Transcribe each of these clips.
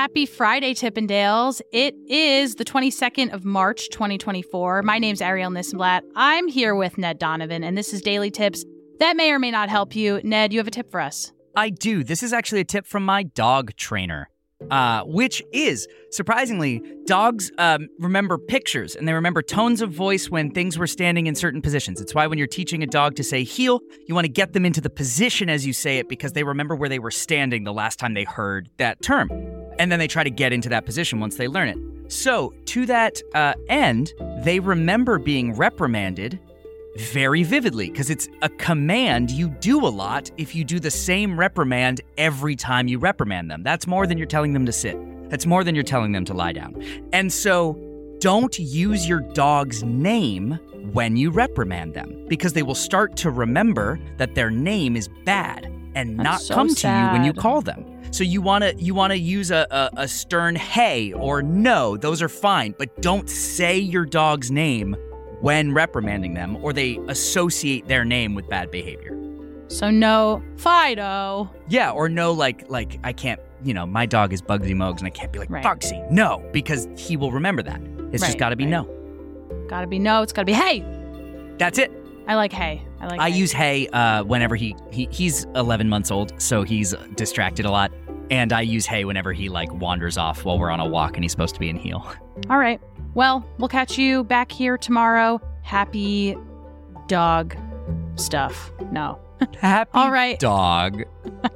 Happy Friday, Tippendales. It is the 22nd of March, 2024. My name's Ariel Nissenblatt. I'm here with Ned Donovan, and this is Daily Tips that may or may not help you. Ned, you have a tip for us. I do. This is actually a tip from my dog trainer, which is, surprisingly, dogs remember pictures and they remember tones of voice when things were standing in certain positions. It's why when you're teaching a dog to say heel, you want to get them into the position as you say it because they remember where they were standing the last time they heard that term. And then they try to get into that position once they learn it. So to that end, they remember being reprimanded very vividly because it's a command you do a lot if you do the same reprimand every time you reprimand them. That's more than you're telling them to sit. That's more than you're telling them to lie down. And so don't use your dog's name when you reprimand them because they will start to remember that their name is bad and not come to you when you call them. So you want to use a stern hey or no. Those are fine, but don't say your dog's name when reprimanding them, or they associate their name with bad behavior. So no Fido. Yeah, or no like I can't, my dog is Bugsy Mogs and I can't be like, right. Bugsy, no, because he will remember that. It's just gotta be no. Gotta be no, it's gotta be hey. That's it. I like hey. I use hey whenever he's 11 months old, so he's distracted a lot. And I use hey whenever he wanders off while we're on a walk and he's supposed to be in heel. All right. Well, we'll catch you back here tomorrow. Happy dog stuff. No. Happy All right. Dog.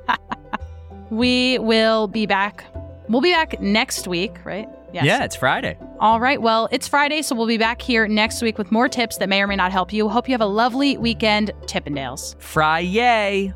We will be back. We'll be back next week, right? Yes. Yeah, it's Friday. All right. Well, it's Friday, so we'll be back here next week with more tips that may or may not help you. Hope you have a lovely weekend, Tippendales. Fry-yay.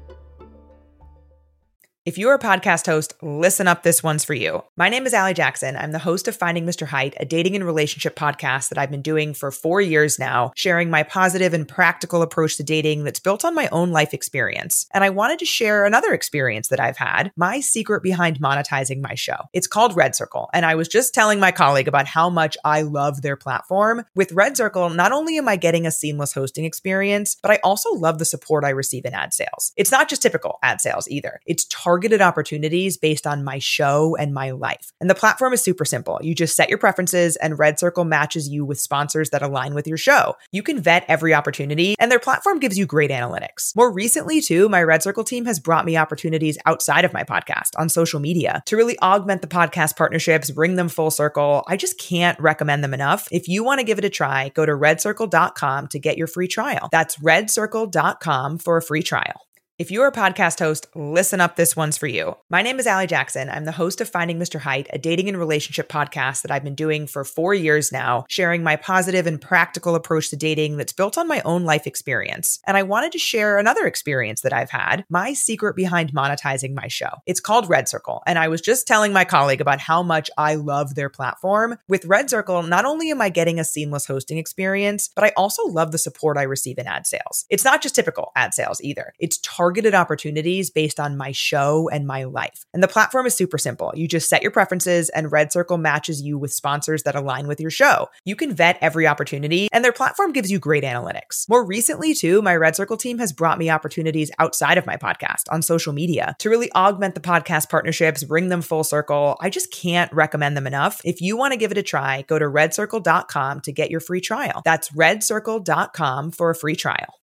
If you're a podcast host, listen up, this one's for you. My name is Allie Jackson. I'm the host of Finding Mr. Height, a dating and relationship podcast that I've been doing for 4 years now, sharing my positive and practical approach to dating that's built on my own life experience. And I wanted to share another experience that I've had, my secret behind monetizing my show. It's called Red Circle, and I was just telling my colleague about how much I love their platform. With Red Circle, not only am I getting a seamless hosting experience, but I also love the support I receive in ad sales. It's not just typical ad sales either. It's targeted opportunities based on my show and my life. And the platform is super simple. You just set your preferences and Red Circle matches you with sponsors that align with your show. You can vet every opportunity and their platform gives you great analytics. More recently too, my Red Circle team has brought me opportunities outside of my podcast on social media to really augment the podcast partnerships, bring them full circle. I just can't recommend them enough. If you want to give it a try, go to redcircle.com to get your free trial. That's redcircle.com for a free trial. If you're a podcast host, listen up, this one's for you. My name is Allie Jackson. I'm the host of Finding Mr. Height, a dating and relationship podcast that I've been doing for 4 years now, sharing my positive and practical approach to dating that's built on my own life experience. And I wanted to share another experience that I've had, my secret behind monetizing my show. It's called Red Circle, and I was just telling my colleague about how much I love their platform. With Red Circle, not only am I getting a seamless hosting experience, but I also love the support I receive in ad sales. It's not just typical ad sales either. It's targeted opportunities based on my show and my life. And the platform is super simple. You just set your preferences and Red Circle matches you with sponsors that align with your show. You can vet every opportunity and their platform gives you great analytics. More recently too, my Red Circle team has brought me opportunities outside of my podcast on social media to really augment the podcast partnerships, bring them full circle. I just can't recommend them enough. If you want to give it a try, go to redcircle.com to get your free trial. That's redcircle.com for a free trial.